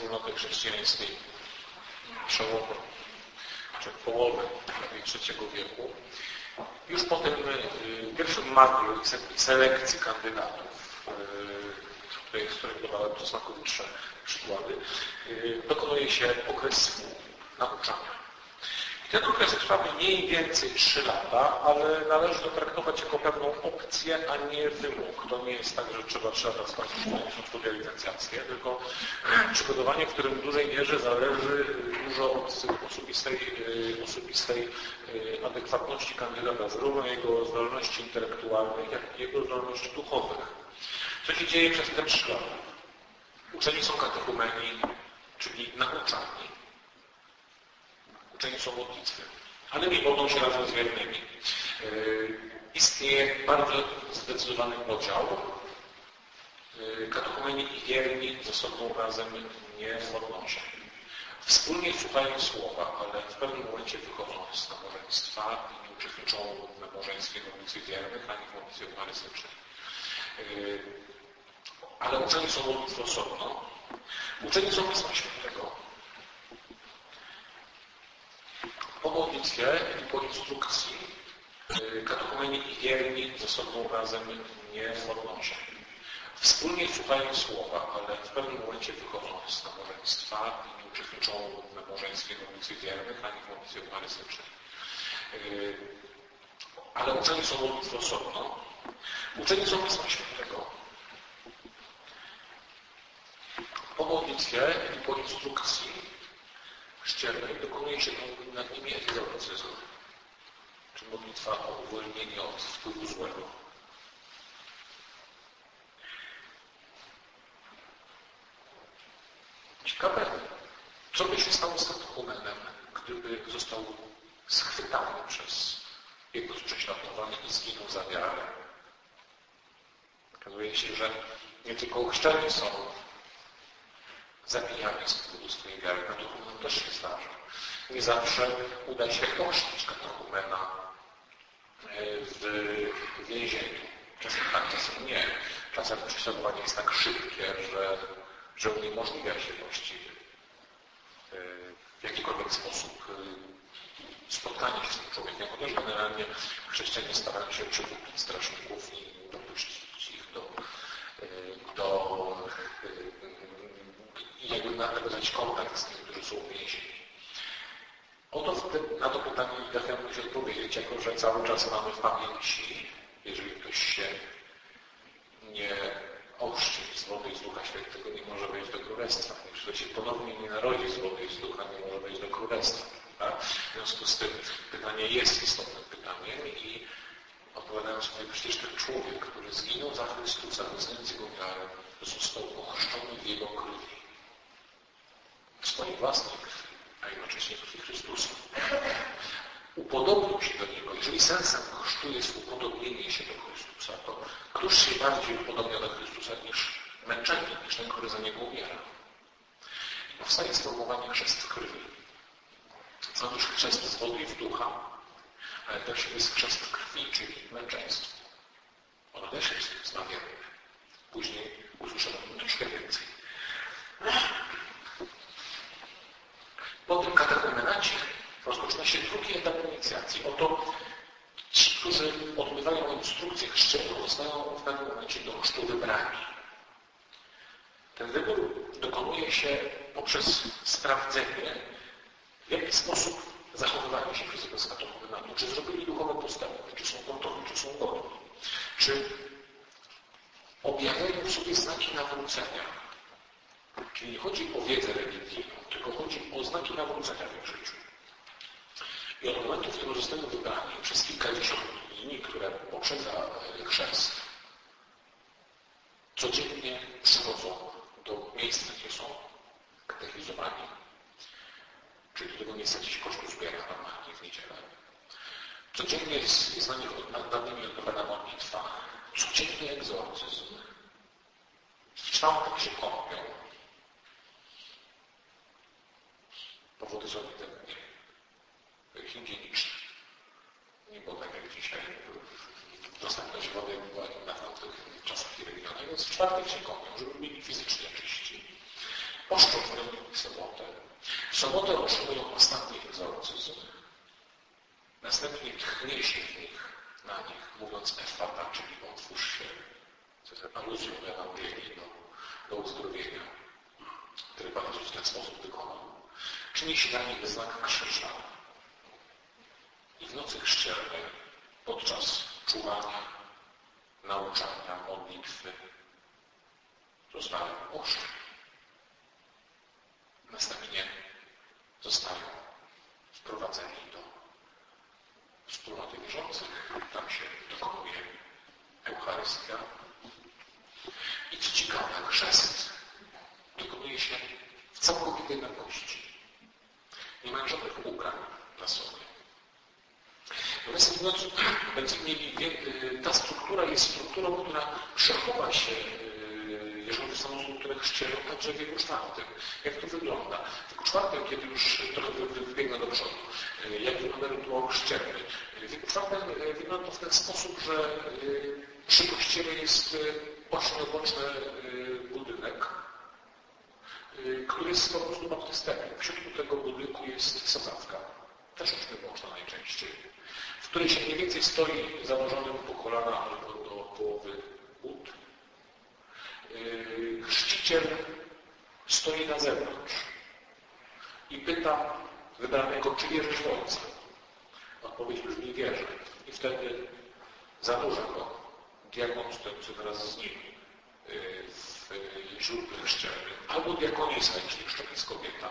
wspólnoty chrześcijańskiej przełomu, czy połowy III wieku. Już po tym pierwszym magliu i selekcji kandydatów, z których podałem to znakomitsze przykłady, dokonuje się okres nauczania. I ten okres trwa mniej więcej 3 lata, ale należy to traktować jako pewną opcję, a nie wymóg. To nie jest tak, że trzeba 3 lata skończyć studia licencjackie, tylko przygotowanie, w którym w dużej mierze zależy dużo od osobistej adekwatności kandydata, zarówno jego zdolności intelektualnych, jak i jego zdolności duchowych. Co się dzieje przez te 3 lata? Uczeni są katechumeni, czyli nauczani. Uczeni są modlitwy, ale nie modlą się razem z wiernymi. Istnieje bardzo zdecydowany podział. Katechumeni i wierni ze sobą razem nie modlą się. Wspólnie słuchają słowa, ale w pewnym momencie wychodzą z nabożeństwa i nie uczestniczą w nabożeństwie modlitwy wiernych, ani w modlitwie eucharystycznej. Ale uczeni są modlitwy osobno. Uczeni są Pisma Świętego. Po modlitwie i po instrukcji katechumeni i wierni ze sobą razem nie modlą się. Wspólnie słuchają słowa, ale w pewnym momencie wychodzą z nabożeństwa i nie uczestniczą w nabożeństwie modlitwy wiernych, ani w modlitwie eucharystycznej. Ale uczeni są modlitwy osobno. Uczeni są Pisma Świętego. Po modlitwie i po instrukcji chrzcielnej dokonuje się nad nimi egzorcyzm, czy modlitwa o uwolnienie od wpływu złego. Ciekawe, co by się stało z katechumenem, gdyby został schwytany przez jego prześladowanie i zginął za wiarę. Okazuje się, że nie tylko chrzczeni są zabijani z powodu swojej wiary. Katechumen też się zdarza. Nie zawsze uda się ochrzcić katechumena w więzieniu. Czasem tak, czasem nie. Czasem prześladowanie jest tak szybkie, że uniemożliwia się właściwie w jakikolwiek sposób spotkanie się z tym człowiekiem. Chociaż generalnie chrześcijanie starają się przekupić straszników i dopuścić ich i jakby nawiązać kontakt z tymi, którzy są uwięzieni. Oto na to pytanie Dachia musi odpowiedzieć, jako że cały czas mamy w pamięci, jeżeli ktoś się nie ochrzci z wody i z Ducha Świętego, nie może wejść do Królestwa. Jeśli ktoś się ponownie nie narodzi z wody i z Ducha, nie może wejść do Królestwa. Tak? W związku z tym pytanie jest istotnym pytaniem i odpowiadając sobie, przecież ten człowiek, który zginął za Chrystusa, wyznając Jego wiarę, został ochrzczony w Jego krwi. W swojej własnej krwi, a jednocześnie krwi Chrystusa. Upodobnił się do Niego. Jeżeli sensem chrztu jest upodobnienie się do Chrystusa, to któż się bardziej upodobnia do Chrystusa niż męczennik, niż ten, który za Niego umiera? I powstaje sformułowanie chrzest w krwi. Są już chrzest z wody i w Ducha, ale też jest chrzest w krwi, czyli męczeństwo. Ono też jest zbawienne. Później usłyszymy troszkę więcej. Po tym katechumenacie rozpoczyna się drugi etap inicjacji. Oto ci, którzy odbywają instrukcję chrzcielną, zostają w pewnym momencie do chrztu wybrani. Ten wybór dokonuje się poprzez sprawdzenie, w jaki sposób zachowywali się przez tego katechumenatu. Czy zrobili duchowe postępy, czy są gotowi, czy są godni. Czy objawiają w sobie znaki nawrócenia. Czyli nie chodzi o wiedzę religijną, tylko chodzi o znaki nawrócenia w ich życiu. I od momentu, w którym zostają wybrani przez kilkadziesiąt dni, które poprzedza chrzest, codziennie przychodzą do miejsca, gdzie są katechizowani. Czyli do tego miejsca, gdzie się Kościół zbiera normalnie w niedzielę. Codziennie jest nad nimi odbywana modlitwa. Codziennie egzorcyzm. W czwartek się kąpią. Powody są higieniczne. Nie było tak jak dzisiaj. Dostępność wody była inna w tamtych czasach i regionach. Więc w czwartek się kąpią, żeby byli fizycznie czyści. Poszczą w sobotę. W sobotę otrzymują ostatni egzorcyzm. Następnie tchnie się na nich, mówiąc Efata, czyli otwórz się, co jest aluzją w Ewangelii do uzdrowienia, który Pan Jezus w ten sposób wykonał. Czyni się na nich znak krzyża. I w nocy chrzcielnej, podczas czuwania, nauczania, modlitwy, zostają ochrzczeni. Następnie zostają wprowadzeni do wspólnoty wierzących. Tam się dokonuje Eucharystia. I co ciekawe, chrzest dokonuje się w całkowitej nagości. Nie mają żadnych ubrań na sobie. Natomiast będziemy mieli, ta struktura jest strukturą, która przechowa się, jeżeli to są osoby, które chrzcieją, także w wieku czwartym. Jak to wygląda? W wieku czwartym, kiedy już trochę wybiegnę do przodu, jak wygląda rytuał chrzcielny? W wieku czwartym wygląda to w ten sposób, że przy kościele jest boczny budynek, który jest po prostu baptysterium. W środku tego budynku jest sadzawka, też ośmioboczna najczęściej, w której się mniej więcej stoi zanurzony po kolana albo do połowy but. Chrzciciel stoi na zewnątrz i pyta wybranego, czy wierzysz w Ojca? Odpowiedź brzmi: wierzę. I wtedy zanurza go diakon stojący wraz z nim w źródle chrzcielnym, albo diakonisa, jeśli jeszcze jest kobieta.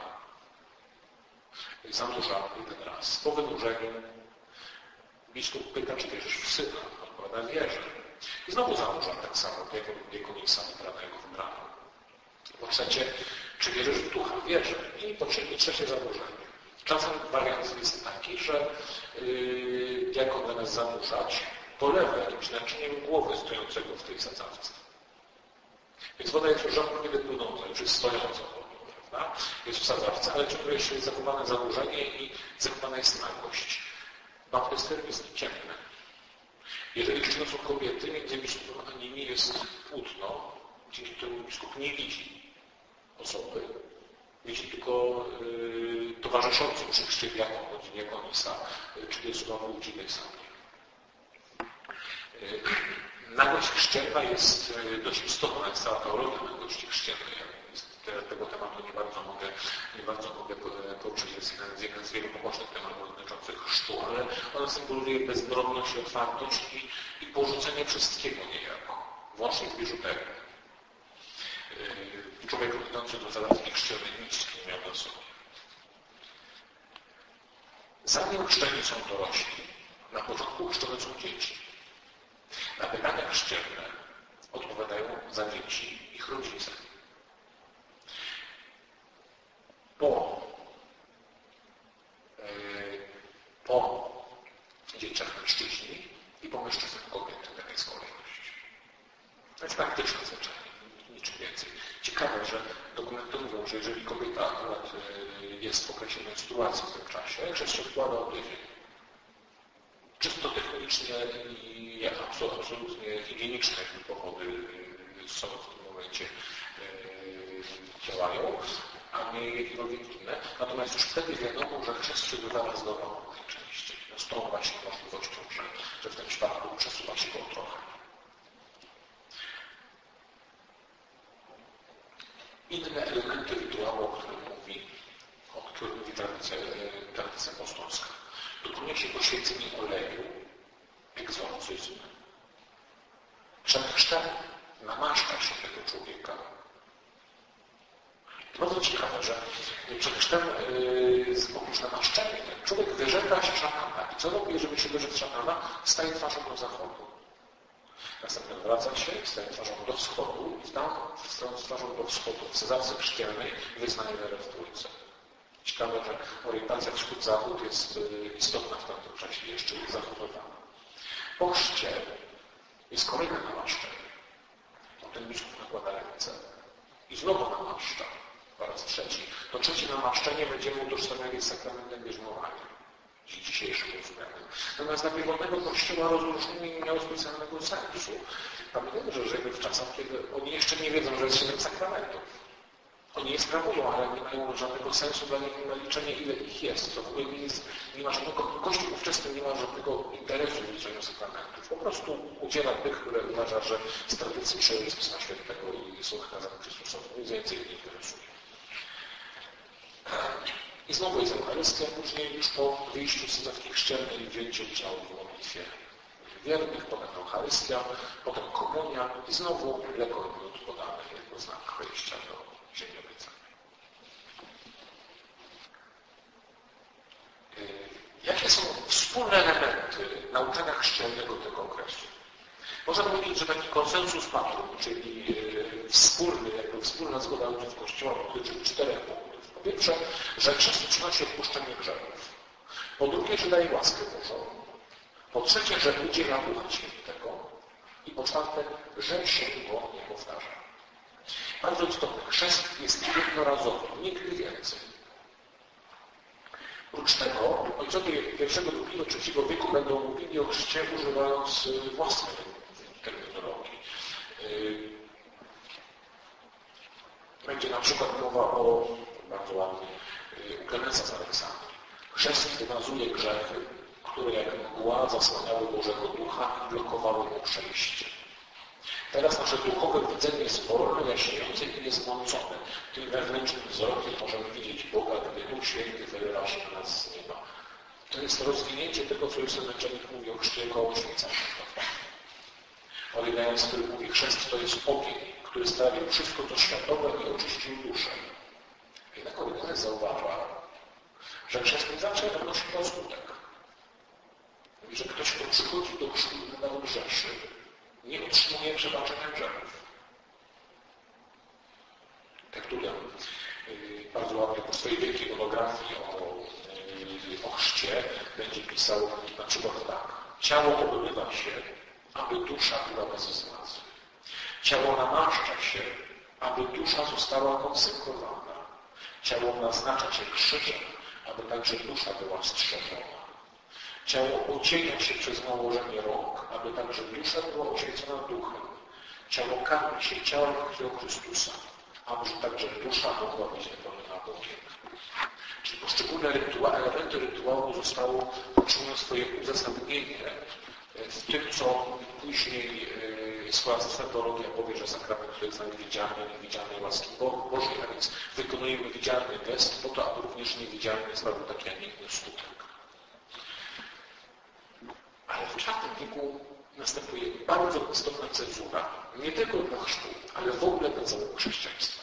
Zanurza jeden raz. Po wynurzeniu biskup pyta, czy wierzysz w Syna? Odpowiada: wierzę. I znowu zanurza tak samo diakonisa wybranego. Po trzecie, czy wierzysz w Ducha? Wierzę. I po trzecie zanurzenie. Czasem wariant jest taki, że diakon zamiast zanurzać, polewa jakimś naczyniem głowy stojącego w tej sadzawce. Więc woda jest już rzadko płynąca, już jest stojąca, prawda? Jest w sadzawce, ale ciągle jest zachowane zanurzenie i zachowana jest nagość. Baptysterium jest ciemne. Jeżeli chrzczone są kobiety, między biskupem a nimi jest płótno, dzięki któremu biskup nie widzi osoby. Widzi tylko towarzyszącą przy chrzcie diakonisa, czyli jest znowu udzielnej sami. Nagość chrzcielna jest dość istotna, jest cała teologia nagości chrzcielnej. Tego tematu nie bardzo mogę poruszyć. Jest jeden z wielu pobocznych tematów dotyczących chrztu, ale ona symbolizuje bezbronność i otwartość i porzucenie wszystkiego niejako, włącznie z biżuterią. Człowiek idący do zalewki chrzcielnej nic nie miał na sobie. Zanim chrzczeni są dorośli, na początku chrzczone są dzieci. Na pytania chrzcielne odpowiadają za dzieci ich rodzice. Po dzieciach mężczyźni i po mężczyznach kobiety. Taka jest kolejność. To jest praktyczne znaczenie, niczym więcej. Ciekawe, że dokumenty mówią, że jeżeli kobieta akurat jest w okresie menstruacji w tym czasie, że się wkłada o tydzień. Czysto technicznie i absolutnie higieniczne powody są w tym momencie działają, a nie jakiekolwiek inne. Natomiast już wtedy wiadomo, że chrzest się wydawa z dobrą najczęściej. No z tą właśnie możliwością, że w tym przypadku przesuwa się go trochę. Inne elementy rytuału, o którym mówi tradycja apostolska. Dokonuje się poświęcenie oleju, egzorcyzm. Przed chrztem namaszcza się tego człowieka. To bardzo ciekawe, że przed chrztem oprócz namaszczenia człowiek wyrzeka się szatana. I co robi, żeby się wyrzec szatana? Staje twarzą do zachodu. Następnie wraca się, staje twarzą do wschodu i tam, stając twarzą do wschodu, w sadzawce chrzcielnej wyznaje wiarę w Trójcę. Ciekawe, że orientacja wschód-zachód jest istotna w tamtym czasie, jeszcze jest zachowywana. Po chrzcie jest kolejne namaszczenie. Potem biskup nakłada ręce i znowu namaszcza. Po raz trzeci. To trzecie namaszczenie będziemy utożsamiali z sakramentem bierzmowania. Dzisiejszym rozumianym. Natomiast dla pierwotnego Kościoła rozróżnienie nie miało specjalnego sensu. Pamiętajmy, że żyjemy w czasach, kiedy oni jeszcze nie wiedzą, że jest 7 sakramentów. Oni je sprawują, ale nie mają żadnego sensu dla nich naliczenie, ile ich jest. To w ogóle nie ma żadnego, Kościół ówczesny nie ma żadnego interesu w liczeniu sakramentów. Po prostu udziela tych, które uważa, że z tradycji przejął z Pisma Świętego i są wykazane Chrystusowi. Nic więcej nie interesuje. I znowu jest Eucharystia, później już po wyjściu z cudzawki chrzcielnej i wzięciu udziału w modlitwie wiernych, potem Eucharystia, potem komunia i znowu mleko i miód podane jako znak wejścia do ziemi obiecanej. Jakie są wspólne elementy nauczania chrzcielnego tego okresu? Można powiedzieć, że taki konsensus patrum, czyli wspólna zgoda ludzi w Kościele dotyczy 4 punktów. Po pierwsze, że chrzest przynosi odpuszczenie grzechów. Po drugie, że daje łaskę Bożą. Po trzecie, że udziela Ducha Świętego. I po czwarte, że się go nie powtarza. Bardzo istotne, chrzest jest jednorazowy, nigdy więcej. Oprócz tego ojcowie I, II, III wieku będą mówili o chrzcie używając własnej terminologii. Będzie na przykład mowa o, bardzo ładnie, u Klemensa z Aleksandrii. Chrzest wymazuje grzechy, które jak mgła zasłaniały Bożego Ducha i blokowały mu przejście. Teraz nasze duchowe widzenie jest wolne, jaśniejące i niezmącone. Tym wewnętrznym wzrokiem możemy widzieć Boga, gdy Duch Święty wylewa się na nas z nieba. To jest rozwinięcie tego, co Józef Męczennik mówi o chrzcie jako oświeceniu. Orygając, który mówi, chrzest to jest ogień, który strawił wszystko, co światowe i oczyścił duszę. Jednak Orygając zauważa, że chrzest nie zawsze odnosi do skutek. Mówi, że ktoś, kto przychodzi do chrztu i nadal grzeszy, nie otrzymuje przebaczenia grzechów. Tertulian bardzo ładnie po swojej wielkiej monografii o chrzcie będzie pisał na przykład tak. Ciało obmywa się, aby dusza była bez zmazy. Ciało namaszcza się, aby dusza została konsekrowana. Ciało naznacza się krzyżem, aby także dusza była strzeżona. Ciało ocienia się przez nałożenie rąk, aby także dusza była oświecona duchem. Ciało karmi się ciałem krwią Chrystusa, aby także dusza mogła być napełniona Bogiem. Czyli poszczególne elementy rytuału otrzymują swoje uzasadnienie w tym, co później scholastycka teologia powie, że sakrament to jest znak niewidzialnej łaski Bożej, a więc wykonujemy widzialny gest po to, aby również niewidzialny sprawił taki, a nie inny skutek. Ale w IV wieku następuje bardzo istotna cenzura, nie tylko dla chrztu, ale w ogóle dla całego chrześcijaństwa.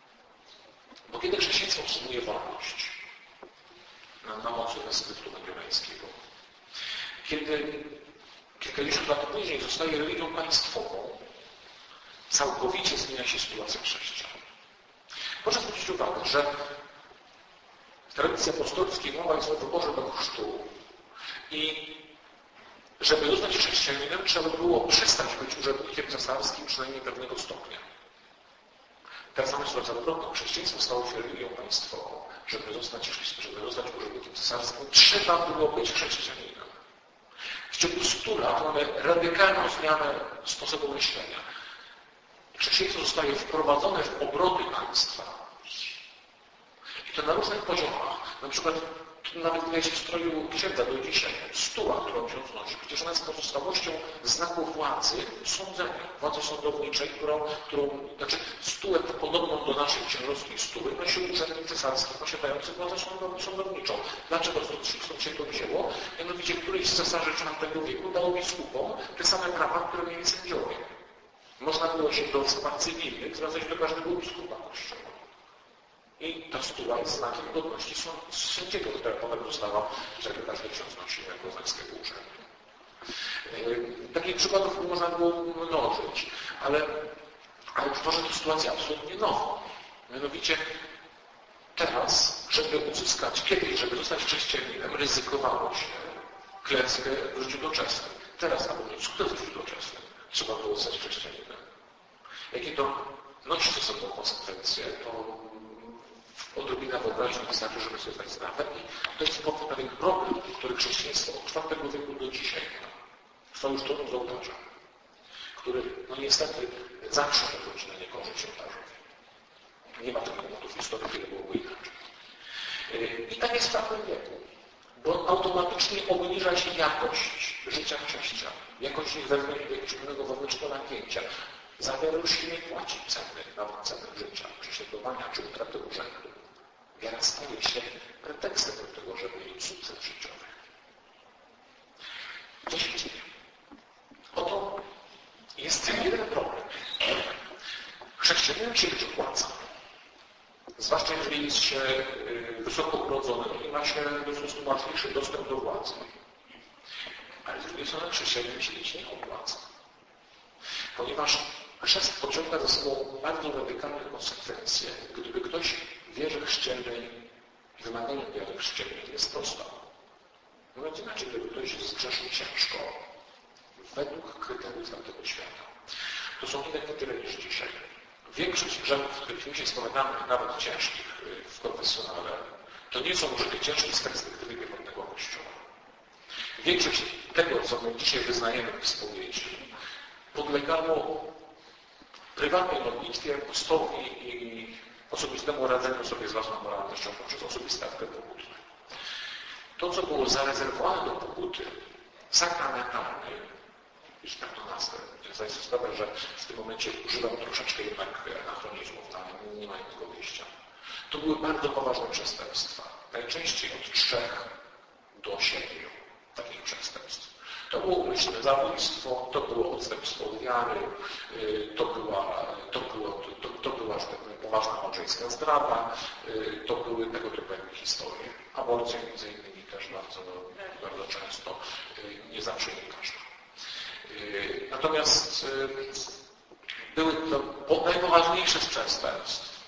Bo kiedy chrześcijaństwo otrzymuje wolność na mocy skryptu węgierskiego, kiedy kilkadziesiąt lat później zostaje religią państwową, całkowicie zmienia się sytuacja chrześcijan. Proszę zwrócić uwagę, że w tradycji apostolskiej mowa jest o wyborze do chrztu i żeby zostać chrześcijaninem, trzeba było przestać być urzędnikiem cesarskim przynajmniej pewnego stopnia. Teraz mamy sytuację odwrotną. Chrześcijaństwo stało się religią państwową. Żeby zostać urzędnikiem cesarskim, trzeba było być chrześcijaninem. W ciągu 100 lat mamy radykalną zmianę sposobu myślenia. Chrześcijaństwo zostaje wprowadzone w obroty państwa. I to na różnych poziomach. Na przykład nawet widać w stroju księdza do dzisiaj, stuła, którą ksiądz nosi. Przecież ona jest pozostałością znaku władzy sądzenia, władzy sądowniczej, znaczy stułę podobną do naszej księżowskiej stuły nosił urzędnik cesarski posiadający władzę sądowniczą. Dlaczego stąd się to wzięło? Mianowicie któryś z cesarzy IV wieku dał biskupom te same prawa, które mieli sędziowie. Można było się do spraw cywilnych zwracać do każdego biskupa kościoła. I ta stuła jest znakiem godności sędziego, która potem została, że każdy ksiądz nosił jako znak swojego urzędu. Takich przykładów można było mnożyć, ale tworzy to sytuację absolutnie nową. Mianowicie teraz, żeby zostać chrześcijaninem, ryzykowało się klęskę w życiu doczesnym. Teraz, aby mieć sukces w życiu doczesnym, trzeba było zostać chrześcijaninem. Jakie to nosi ze sobą konsekwencje, to odrobina wyobraźni wystarczy, żeby sobie zdać sprawę. I to jest pewien problem, który chrześcijaństwo od IV wieku do dzisiaj trwa już trudno z ołtarza, który niestety zawsze wychodzi na niekorzyść ołtarzowi. Nie ma takich momentów w historii, kiedy byłoby inaczej. I tak jest w każdym wieku, bo automatycznie obniża się jakość życia chrześcijan, jakość ich pewnego wewnętrznego napięcia. Za wiarę już się nie płaci ceny, nawet ceny życia, prześladowania czy utraty urzędu. Wiara staje się pretekstem do tego, żeby mieć sukces życiowy. Co się dzieje? Oto jest jeden problem. Chrześcijanin się być opłaca. Zwłaszcza jeżeli jest się wysoko urodzonym i ma się w związku łatwiejszy dostęp do władzy. Ale z drugiej strony chrześcijanin się być nie opłaca. Ponieważ chrzest pociąga za sobą bardzo radykalne konsekwencje, gdyby ktoś wierzy chrzcielnej, wymaganiem wiary chrzcielnej nie sprostał. Mówiąc inaczej, gdyby ktoś zgrzeszył ciężko, według kryteriów tamtego świata. To są inne kryteria niż dzisiaj. Większość grzechów, w których my się spowiadamy, nawet ciężkich w konfesjonale, to nie są grzechy ciężkie z perspektywy pierwotnego Kościoła. Większość tego, co my dzisiaj wyznajemy w spowiedzi, podlegało prywatnej modlitwie, postowi i osobistemu radzeniu sobie z własną moralnością poprzez osobiste akty pokutne. To, co było zarezerwowane do pokuty sakramentalnej, już tak to nazwę, zdaję sobie sprawę, że w tym momencie używam troszeczkę jednak anachronizmów, nie ma innego wyjścia. To były bardzo poważne przestępstwa. Najczęściej od 3 do 7 takich przestępstw. To było umyślne zabójstwo, to było odstępstwo od wiary, to była, że tak powiem, poważna małżeńska zdrada, to były tego typu historie. Aborcja między innymi też bardzo często, nie zawsze nie każda. Natomiast były to najpoważniejsze z przestępstw,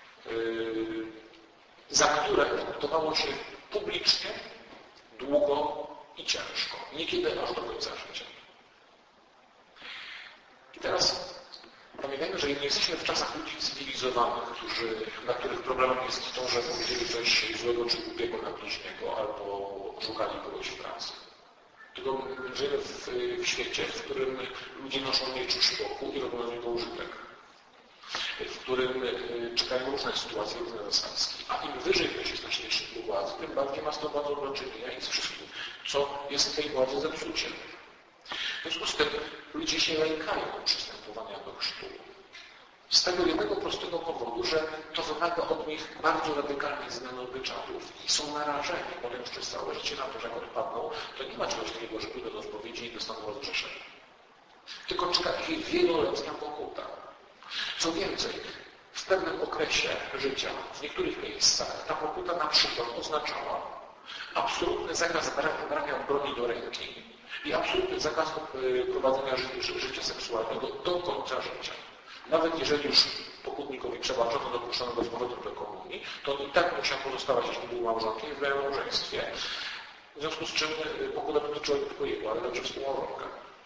za które traktowało się publicznie, długo i ciężko. Niekiedy aż do końca życia. I teraz pamiętajmy, że nie jesteśmy w czasach ludzi cywilizowanych, dla których problemem jest to, że powiedzieli coś złego czy głupiego na bliźniego albo szukali kogoś w pracy. Tylko żyjemy w świecie, w którym ludzie noszą miecz u szpoku i robią z niego użytek. W którym czekają różne sytuacje, różne zasadzki. A im wyżej ktoś jest na ścieżce władzy, tym bardziej ma z tą władzą do czynienia i z wszystkim, co jest w tej władzy zepsuciem. W związku z tym ludzie się lękają przystępowania do chrztu. Z tego jednego prostego powodu, że to wymaga od nich bardzo radykalnych zmian obyczajów i są narażeni, ponieważ przez całe życie na to, że jak odpadną, to nie ma czegoś takiego, że pójdą do spowiedzi i dostaną rozgrzeszenie. Tylko czeka ich wieloletnia pokuta. Co więcej, w pewnym okresie życia, w niektórych miejscach, ta pokuta na przykład oznaczała absolutny zakaz brania broni do ręki i absolutny zakaz prowadzenia życia seksualnego do końca życia. Nawet jeżeli już pokutnikowi przebaczono, dopuszczono go z powrotem do komunii, to on i tak musiał pozostawać, jeśli był małżonkiem, w małżeństwie. W związku z czym pokuta dotyczyła tylko jego, ale także współmałżonka.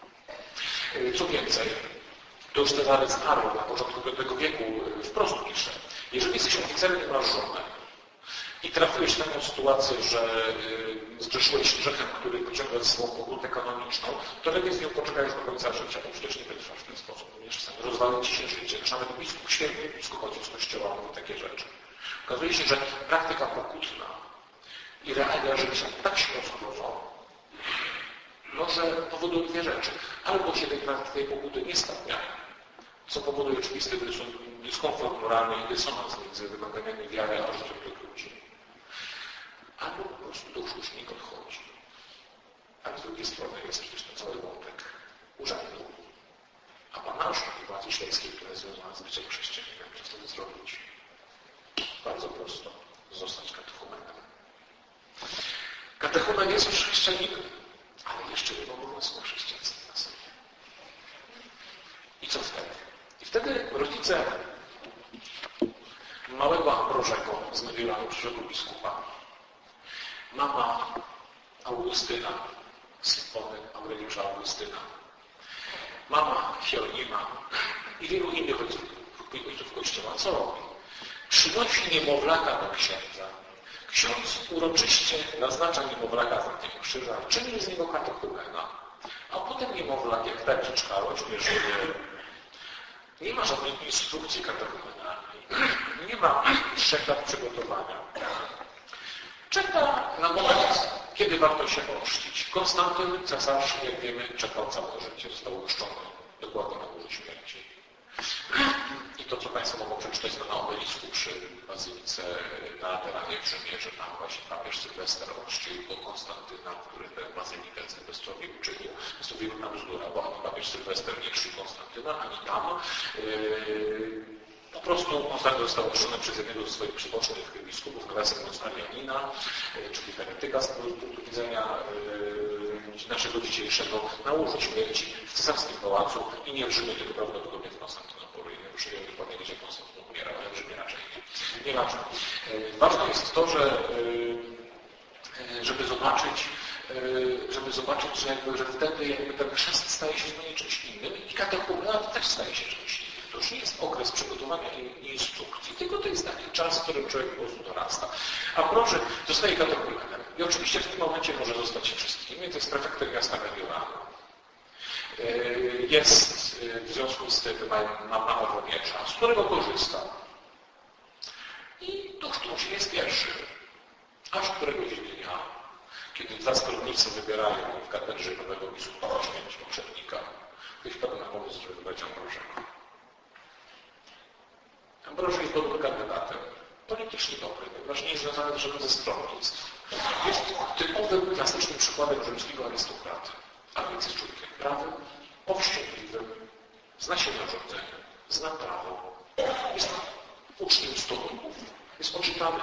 Co więcej, to już Cezary z Aro na początku V wieku wprost pisze. Jeżeli jesteś oficerem i masz żonę i trafiłeś w taką sytuację, że zgrzeszyłeś grzechem, który pociąga ze sobą pokutę kanoniczną, to lepiej z nią poczekajesz do końca życia, bo przecież nie wytrwasz w ten sposób. Ponieważ czasami rozwali ci się życie. Nawet biskup święty, biskup ojciec Kościoła mówi takie rzeczy. Okazuje się, że praktyka pokutna i realia życia tak się rozchodzą, może powodują dwie rzeczy. Albo się tej pokuty nie spełniają, co powoduje oczywisty dyskomfort moralny i dysonans między wymaganiami wiary a życiem tych ludzi. Albo po prostu to już nie odchodzi. A z drugiej strony jest przecież ten cały wątek urzędu. A panaszka i władzy świeckiej, która jest związana z byciem chrześcijaninem, co wtedy zrobić? Bardzo prosto. Zostać katechumenem. Katechumen jest już chrześcijaninem, ale jeszcze nie ma obowiązku chrześcijaństwa na sobie. I co wtedy? I wtedy rodzice małego Ambrożego z Mediolanu, przyszłego biskupa, mama Augustyna, Sympony Aureliusza Augustyna, mama Hieronima i wielu innych ojców Kościoła, co robi? Przynosi niemowlaka do księdza. Ksiądz uroczyście naznacza niemowlaka za tym krzyża, czyni z niego katechumena. A potem niemowlak, jak ta dziczka rośnie, żyje, nie ma żadnej instrukcji katechumenalnej. Nie ma 3 lat przygotowania. Czeka na moment, kiedy warto się ochrzcić. Konstantyn, cesarz, jak wiemy, czekał całe życie. Został ochrzczony dokładnie na górze śmierci. I to, co Państwo mogą przeczytać na obelisku przy bazylice na Lateranie w Rzymie, że tam właśnie papież Sylwester ochrzcił do Konstantyna, który tę bazylikę Sylwestrowi uczynił. Jest to wielka bzdura, bo ani papież Sylwester nie chrzcił Konstantyna, ani tam. Po prostu Konstantyn został ochrzczony przez jednego ze swoich przybocznych biskupów, nawiasem mówiąc Arianina, czyli heretyka z tego punktu widzenia naszego dzisiejszego, na łożu śmierci w cesarskim pałacu i nie w Rzymie, tylko prawdopodobnie w Konstantynopolu. Nie muszę dokładnie wiedzieć, jak Konstantyn umierał, ale w Rzymie raczej nie. Nieważne. Ważne jest to, żeby zobaczyć, że wtedy ten chrzest staje się zupełnie czymś innym i katechumena też staje się czymś innym. To już nie jest okres przygotowania instrukcji, tylko to jest taki czas, w którym człowiek po prostu dorasta. A proszę, zostaje katechumenem. I oczywiście w tym momencie może zostać wszystkim. To jest prefektem miasta Mediolanu. Jest w związku z tym ma owo miecza, z którego korzysta. I to sztucznie jest pierwszy. Aż któregoś dnia, kiedy 2 zgodnicy wybierają w katedrze nowego biskupa na śmierć poprzednika, ktoś padł na pomysł, żeby wybrać Ambrożego. Ambroży jest dobrym kandydatem. Politycznie dobry, ponieważ nie jest związany żadnym ze stronnictw. Jest typowym, klasycznym przykładem rzymskiego arystokraty. A więc jest człowiekiem prawym, powściągliwym, zna się na rządzeniu, zna prawo, jest uczniem stołków, jest oczytany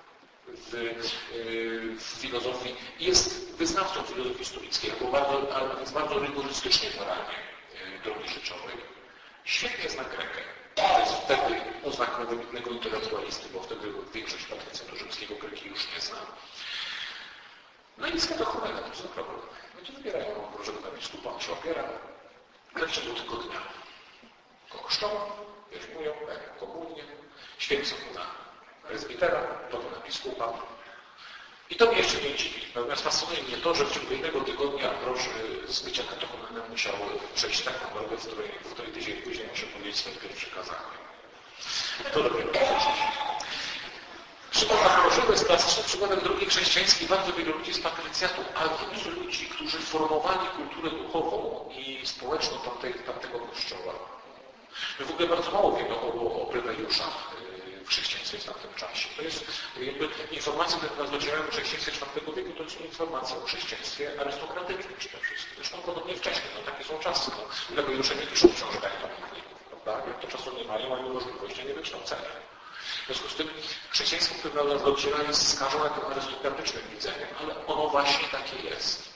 w filozofii i jest wyznawcą filozofii stoickiej, ale jest bardzo rygorystycznie moralnie drogi życiowej. Świetnie zna Grekę. To jest wtedy oznaką wybitnego intelektualisty, bo wtedy większość patrycjatu rzymskiego Greki już nie zna. No i jest katechumenem, to jest problem. No to wybierają Ambrożego na biskupa, on się opiera, ale w ciągu tygodnia go chrzczą, bierzmują, dają komunię, święcą na prezbitera, potem na biskupa. I to mnie jeszcze nie dziwi. Natomiast fascynuje mnie to, że w ciągu jednego tygodnia Ambroży z bycia katechumenem musiał przejść taką drogę, w której tydzień później musiał powiedzieć swoje pierwsze kazanie. To dopiero przykład Ambrożego jest klasycznym przykładem drogi chrześcijańskiej. Bardzo wielu ludzi z patrycjatu, a wielu ludzi, którzy formowali kulturę duchową i społeczną tamtego kościoła. My w ogóle bardzo mało wiemy o plebejuszach w chrześcijaństwie w tamtym czasie. To jest jakby informacje, które nas docierają w chrześcijaństwie IV wieku, to są informacje o chrześcijaństwie arystokratycznym przede wszystkim. Zresztą podobnie wcześniej, takie są czasy. Plebejusze nie piszą książek ani pamiętników, prawda? Jak to czasu nie mają, ani możliwości, ani wykształcenia. W związku z tym chrześcijaństwo, które do nas dociera, jest skażone tym arystokratycznym widzeniem, ale ono właśnie takie jest.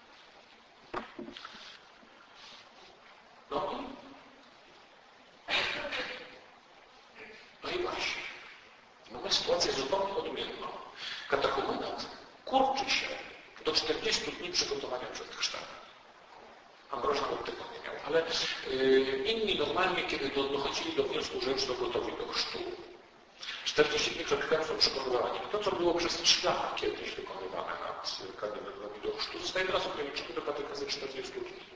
No i właśnie. Mamy sytuację zupełnie odmienną. Katechumenat kurczy się do 40 dni przygotowania przed chrztem. Ambroż nawet tego nie miał, ale inni normalnie, kiedy dochodzili do wniosku, że już są gotowi do chrztu, 40 dni przed chrztem są przygotowani. To, co było przez 3 lata kiedyś wykonywane nad kandydatami do chrztu, zostaje teraz ograniczone do katechezy 40 dni.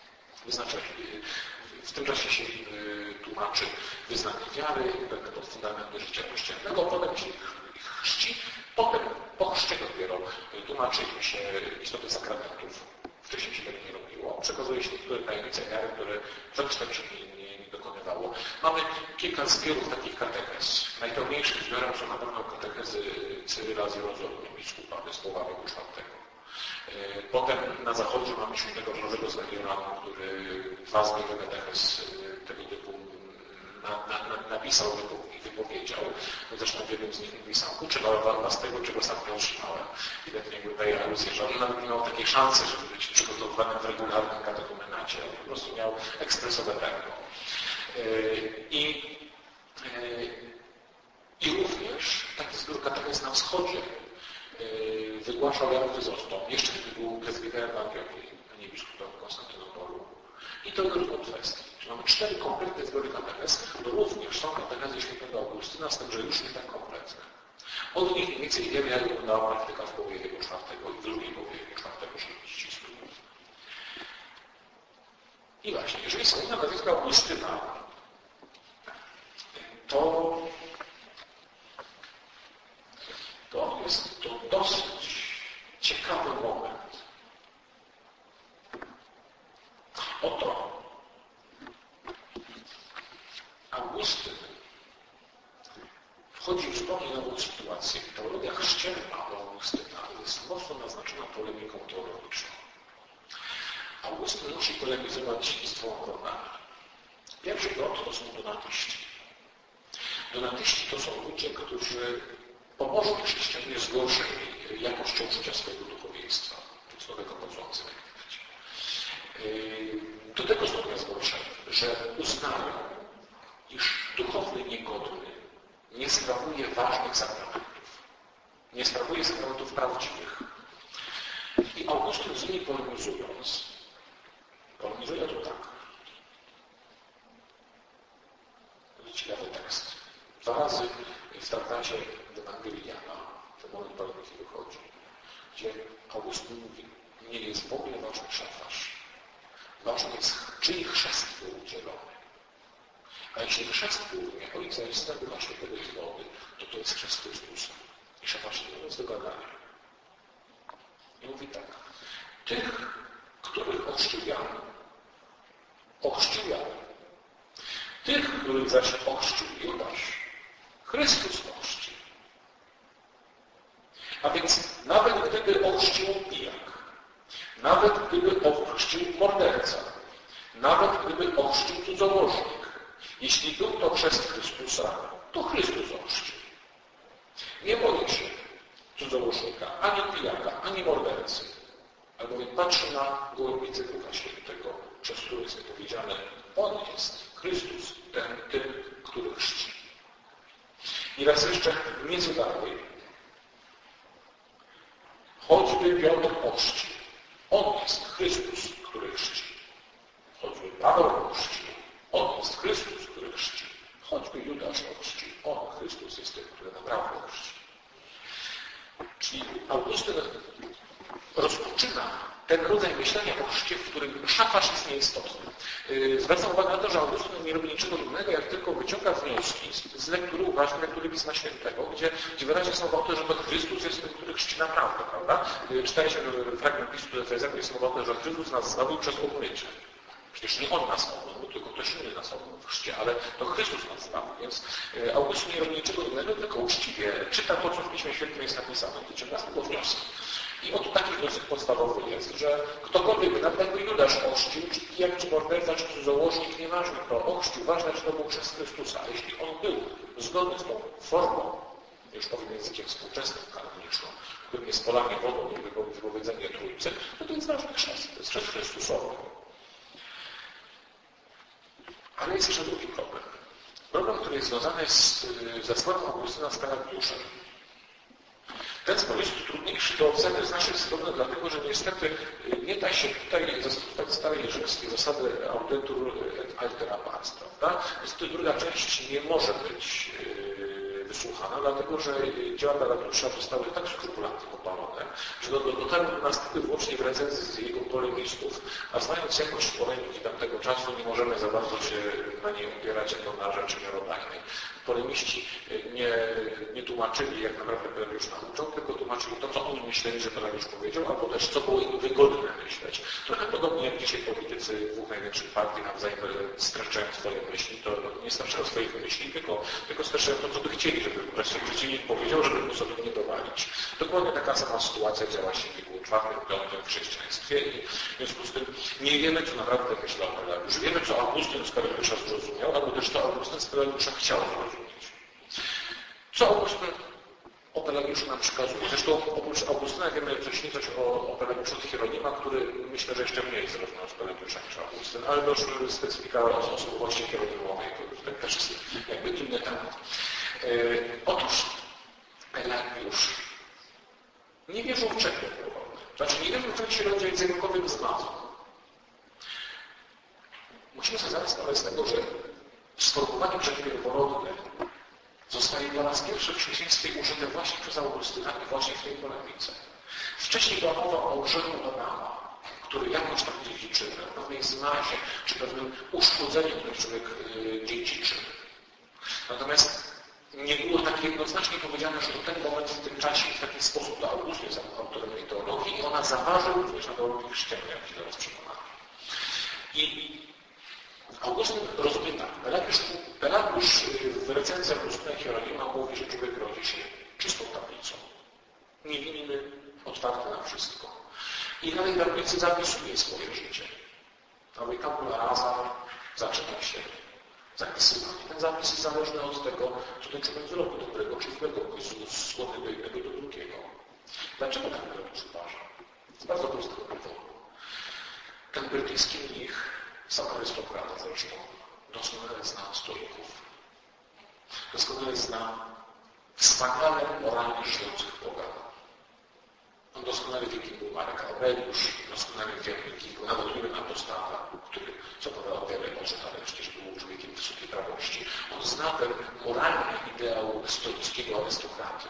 W tym czasie się tłumaczy wyznanie wiary, pewne podfundamenty życia kościelnego, potem się ich chrzci, potem po chrzcie dopiero tłumaczy im się istotę sakramentów. Wcześniej się tak nie robiło. Przekazuje się niektóre tajemnice wiary, które za chrztem się nie dokonywało. Mamy kilka zbiorów takich katechez. Najpełniejszym zbiorem są na pewno katechezy Cyryla z Jerozolimy, biskupa Wysława wieku IV. Potem na zachodzie mamy świętego Ambrożego z Mediolanu, który 2 zbiory katechez tego typu napisał i wypowiedział. Zresztą w jednym z nich mówi sam uczyła z tego, czego sam nie otrzymałem. I tak jakby daje aluzję, że on nawet nie miał takiej szansy, żeby być przygotowany w regularnym katechumenacie. On po prostu miał ekspresowe tempo. I również taki zbiór katechez na wschodzie wygłaszał Jan Chryzostom, jeszcze kiedy był prezbiterem w Antiochii, a nie biskupem w Konstantynopolu. I to już od kwestii. Mamy 4 kompletne zbiory katechez, to również są katechezy świętego Augustyna, z tym, że już nie tak kompletne. Od nich mniej więcej wiemy, jak wyglądała praktyka w połowie wieku IV i w drugiej połowie wieku IV, żeby być ścisłym. I właśnie, jeżeli są inne nazwiska Augustyna, to to jest to dosyć ciekawy moment. Oto Augustyn wchodzi w zupełnie nową sytuację. Teologia chrzcielna Augustyna jest mocno naznaczona polemiką teologiczną. Augustyn musi polemizować z dwoma gronami. Pierwszy gron to są donatyści. Donatyści to są ludzie, którzy pobożni chrześcijanie zgorszeni jakością życia swojego duchowieństwa, z nowego podzącego. Do tego stopnia zgorszeni, że uznają, iż duchowny niegodny nie sprawuje ważnych sakramentów. Nie sprawuje sakramentów prawdziwych. I Augustyn z nimi polemizując, polemizuje to tak. Ciekawy tekst. 2 razy w traktacie Ewangelii Jana ten moment polemiki wychodzi, gdzie Augustyn mówi, nie jest w ogóle ważny szafarz. Ważny jest, czyj chrzest był udzielony. A jeśli chrzest był w imię Ojca i Syna Ducha Świętego i wody, to jest chrzest Chrystusa. I szafarz nie jest do gadania. I mówi tak. Tych, których ochrzcił Jan, ochrzcił Jan. Tych, których zaś ochrzcił Judasz, Chrystus ochrzcił. A więc nawet gdyby ochrzcił pijak, nawet gdyby ochrzcił morderca, nawet gdyby ochrzcił cudzołożnik, jeśli był to chrzest Chrystusa, to Chrystus ochrzcił. Nie boję się cudzołożnika, ani pijaka, ani mordercy, albowiem patrzy na gołębicę Ducha Świętego, przez który jest powiedziane, On jest Chrystus, tym, który chrzci. I raz jeszcze nieco dalej. Choćby Piotr ochrzcił, On jest Chrystus, który chrzci. Choćby Paweł ochrzcił, On jest Chrystus, który chrzci. Choćby Judasz ochrzcił, On, Chrystus, jest tym, który naprawdę chrzci. Czyli Augustyn rozpoczyna ten rodzaj myślenia o chrzcie, w którym szafarz jest nieistotny. Zwracam uwagę na to, że Augustyn nie robi niczego innego, jak tylko wyciąga wnioski z lektury uważnej, lektury Pisma Świętego, gdzie wyraźnie jest mowa o tym, że to Chrystus jest tym, który chrzci naprawdę, prawda? Czytaje się fragment listu do Efezjan, jest mowa o tym, że Chrystus nas zbawił przez obmycie. Przecież nie On nas obmył, tylko ktoś inny nas obmył w chrzcie, ale to Chrystus nas zbawił. Więc Augustyn nie robi niczego innego, tylko uczciwie czyta to, co w Piśmie Świętym jest napisane i wyciąga z tego wnioski. I oto taki wniosek podstawowy jest, że ktokolwiek, nawet jakby Judasz ochrzcił, czy pijak, czy morderca, czy cudzołożnik, nieważne kto ochrzcił, ważne, czy to był chrzest Chrystusa. A jeśli on był zgodny z tą formą, już powiem językiem współczesnym, kanoniczną, którym jest polanie wodą i wypowiedzenie Trójcy, to jest ważny chrzest, to jest chrzest Chrystusowy. Ale jest jeszcze drugi problem. Problem, który jest związany ze słowem Augustyna z Kaladiuszem. Ten spór jest trudniejszy do oceny z naszej strony, dlatego że niestety nie da się tutaj zastosować starej rzymskiej zasady auditur et altera pars, prawda? Niestety druga część nie może być wysłuchana, dlatego że dzieła Kaladiusza zostały tak skrupulatnie obalone, że dotarły do nas tylko wyłącznie w recenzji z jego polemistów, a znając jakość polemiki tamtego czasu nie możemy za bardzo się na niej opierać jako na rzeczy miarodajnej. Polemiści nie tłumaczyli, jak naprawdę Kaladiusz nauczał, tylko tłumaczyli to, co oni myśleli, że Kaladiusz powiedział, albo też co było im wygodne myśleć. Trochę podobnie jak dzisiaj politycy dwóch największych partii nawzajem streszczają swoje myśli, to nie streszczają swoich myśli, tylko streszczają to, co by chcieli, żeby wreszcie przeciwnik powiedział, żeby mu sobie nie dowalić. Dokładnie taka sama sytuacja działa się w wieku IV, V w chrześcijaństwie i w związku z tym nie wiemy, co naprawdę myślał Kaladiusz. Wiemy, co Augustyn z Kaladiusza zrozumiał, albo też co Augustyn z Kaladiusza chciał zrozumieć. Co Augustyn o Pelagiuszu nam przekazuje? Zresztą oprócz Augustyna wiemy coś o Pelagiuszu od Hieronima, który myślę, że jeszcze mniej zrozumiał z Pelagiusza niż Augustyn, ale to już specyfika osobowości Hieronimowej, to też jest jakby inny temat. Otóż Pelagiusz nie wierzył w czego. Znaczy nie wierzył w jakiś rodzaj zjawiskowym zmazku. Musimy sobie zdać sprawę z tego, że sformułowanie grzech pierworodny zostaje dla nas pierwsze w chrześcijaństwie użyte właśnie przez Augustyna i właśnie w tej polemice. Wcześniej była mowa o grzechu Adama, który jakoś tam dziedziczy, pewnej zmazie, czy pewnym uszkodzeniu, które człowiek dziedziczy. Natomiast nie było tak jednoznacznie powiedziane, że to ten moment w tym czasie i w taki sposób dla Augustyn jest autorem tej teologii i ona zaważy również na teologii chrześcijaństwa, jak się teraz przekonamy. I Augustyn rozumie tak. Pelagiusz w recenzjach Justyna Hieronima mówi, że człowiek rodzi się czystą tablicą. Niewinny, otwarty na wszystko. I na tej tablicy zapisuje swoje życie. Nowy tabula rasa zaczyna się zapisywać. Ten zapis jest zależny od tego, co ten człowiek zrobił, dobrego czy złego, z słownego jednego do drugiego. Dlaczego ten Pelagiusz uważa? Z bardzo prostego powodu. Ten brytyjski mnich, sam arystokrata zresztą, doskonale zna stoików. Doskonale zna wspaniale moralnie żyjących Boga. On doskonale wie, kim był Marek Aureliusz, doskonale wie, kim był narodowym apostata, który co prawda o wiele poszedł, ale przecież był człowiekiem wysokiej prawości. On zna ten moralny ideał stoickiego arystokraty.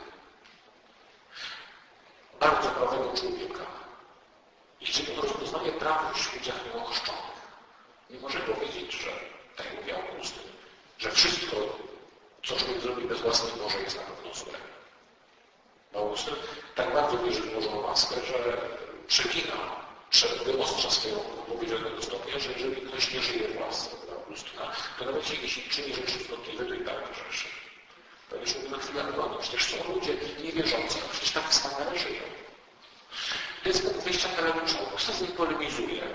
Bardzo prawego człowieka. I jeżeli on rozpoznaje prawość w ludziach nieochrzczonych, nie może powiedzieć, że, tak jak mówił Augustyn, że wszystko, co człowiek zrobi bez własnej Boże, jest na pewno złe. Augustyn tak bardzo wierzy w Bożą łaskę, że przegina, wyostrza swoją wypowiedź do tego stopnia, że jeżeli ktoś nie żyje w łasce Augustyna, to nawet jeśli czyni rzeczy wstąpliwe, to i tak grzeszy. To już mówię na chwilę, no przecież są ludzie niewierzący, a przecież tak wspaniale żyją. To jest punkt wyjścia Pelagiusza. Augustyn z nim polemizuje.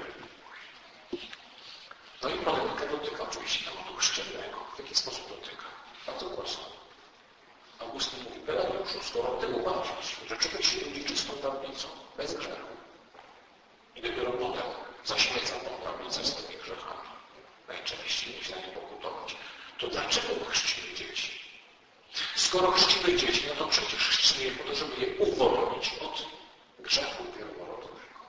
No i polemika dotyka oczywiście tematu chrzcielnego. W jaki sposób dotyka? Bardzo prosto. Augustyn mówi, Pelagiuszu, skoro ty uważasz, że człowiek się rodzi czystą tablicą, bez grzechu, i dopiero potem zaśmieca tą tablicę z tymi grzechami, najczęściej nie się na nie pokutować, to dlaczego chrzcimy dzieci? Skoro chrzcimy dzieci, no to przecież chrzcimy je po to, żeby je uwolnić od grzechu pierworodnego.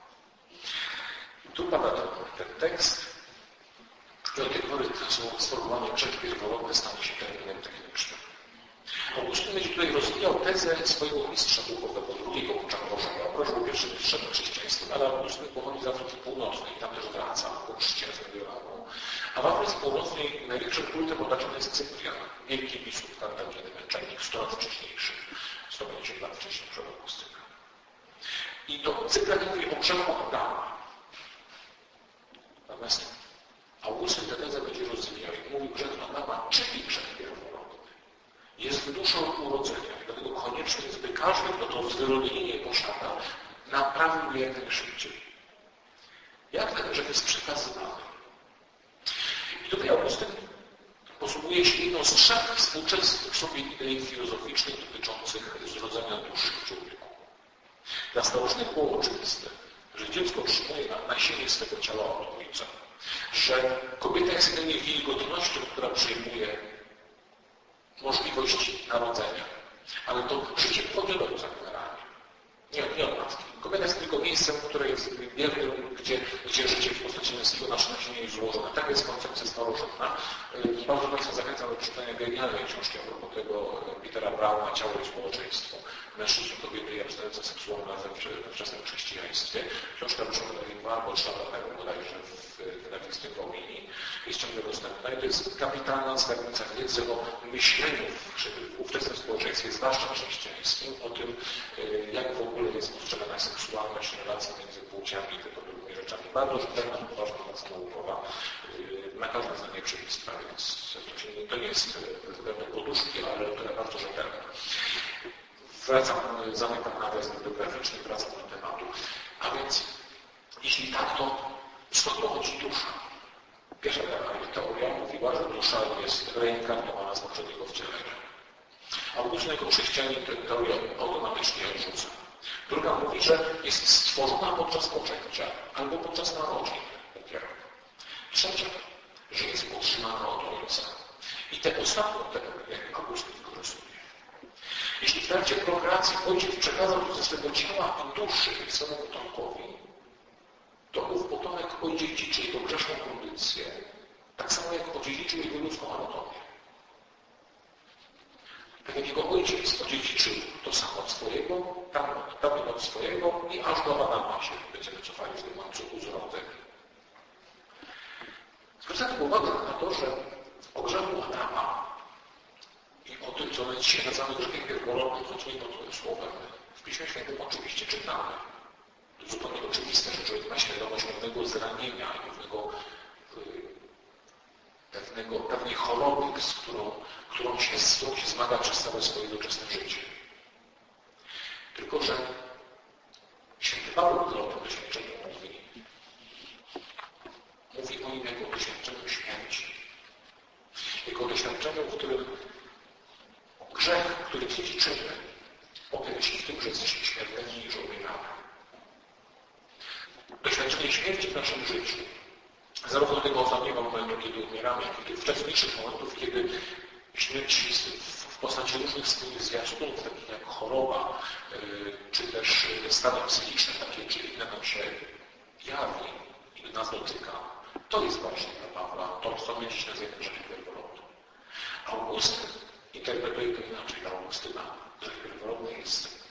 Tu pada ten tekst i od tej pory to sformułowanie grzech pierworodny stanie się terminem technicznym. Augustyn będzie tutaj rozwijał tezę swojego mistrza duchowego, drugiego Bożego. Aproż był pierwszy przed chrześcijaństwem, ale Augustyn pochodzi z Afryki Północnej i tam też wraca ku chrzcielstwu Joramu. A w Afryce Północnej największym kultem otaczony jest Cyprian, wielki biskup Kartaginy, męczennik 100 lat wcześniejszy, 150 lat wcześniej przed Augustyna. I to Cyprian mówi o grzechu Adama. Natomiast Augustyn tę tezę będzie rozwijał i mówił, że grzech Adama, czyli grzech pierworodny, jest duszą urodzenia. Dlatego konieczne jest, by każdy, kto to zwyrodnienie posiada, naprawił je jak najszybciej. Jak ten grzech jest przekazywany? I tutaj Augustyn posługuje się jedną z 3 współczesnych sobie idei filozoficznych dotyczących zrodzenia duszy w człowieku. Dla starożytnych było oczywiste, że dziecko otrzymuje nasienie swego ciała od ojca, że kobieta jest jedynie wilgotnością, która przyjmuje możliwość narodzenia. Ale to życie pochodzi od ojca generalnie. Nie od matki. Kobieta jest tylko miejscem, które jest wielkim, gdzie życie w postaci męskiego nasze nasienie jest złożone. Tak jest koncepcja starożytna. Bardzo Państwa zachęcam do przeczytania genialnej książki a propos tego Petera Brauna, Ciało i społeczeństwo. Mężczyźni, kobiety i abstynencja seksualna we wczesnym chrześcijaństwie. Książka wyszła 2 albo 3 lata temu bodajże w wydawnictwie Paulini. Jest ciągle dostępna i to jest kapitalna zagłębnica wiedzy o myśleniu w ówczesnym społeczeństwie, zwłaszcza chrześcijańskim, o tym, jak w ogóle jest postrzegana seksualność, relacje między płciami i tego typu rzeczami. Bardzo rzetelna, poważna praca naukowa na każde zdanie przywództwa, więc to nie jest pewne poduszki, ale to bardzo rzetelne. Wracam, zamykam nawias bibliograficzny, wracam do tematu. A więc, jeśli tak, to skąd pochodzi dusza? Pierwsza teoria mówiła, że dusza jest reinkarnowana z poprzedniego wcielenia. Augustyn jako chrześcijanin tę teorię automatycznie odrzuca. Druga mówi, że jest stworzona podczas poczęcia albo podczas narodzin dopiero. Trzecia, że jest otrzymana od ojca. I tę ostatnią teorię Augustyn wykorzystuje. Jeśli w trakcie prokreacji ojciec przekazał to ze swego ciała i duszy swemu potomkowi, to ów potomek odziedziczy jego grzeszną kondycję, tak samo jak odziedziczył jego ludzką anatomię. Tak jak jego ojciec odziedziczył to samo od swojego, tamten od swojego i aż do Adama się będziemy cofali w tym łańcuchu zrodzenia. Zwracamy uwagę na to, że o grzechu Adama i o tym, co co my dzisiaj nazywamy grzechem pierworodnym, choć nie pod tym słowem, w Piśmie Świętym oczywiście czytamy. To zupełnie oczywiste, że człowiek ma świadomość pewnego zranienia i pewnej choroby, z którą się zmaga przez całe swoje doczesne życie. Tylko że święty Paweł, który o tym doświadczeniu mówi o nim jako o doświadczeniu śmierci. Jako o doświadczeniu, w którym grzech, który dziedziczymy, objawia się w tym, że jesteśmy śmiertelni i że umieramy. Doświadczenie śmierci w naszym życiu, zarówno tego ostatniego momentu, kiedy umieramy, jak i wcześniejszych momentów, kiedy śmierć w postaci różnych swoich zwiastunów, takich jak choroba, czy też stany psychiczne, takie czy inne nam się jawi i nas dotyka. To jest właśnie dla Pawła to, co my dziś nazywamy grzechem pierworodnym. Augustyn interpretuje to inaczej. Dla Augustyna grzech pierworodny jest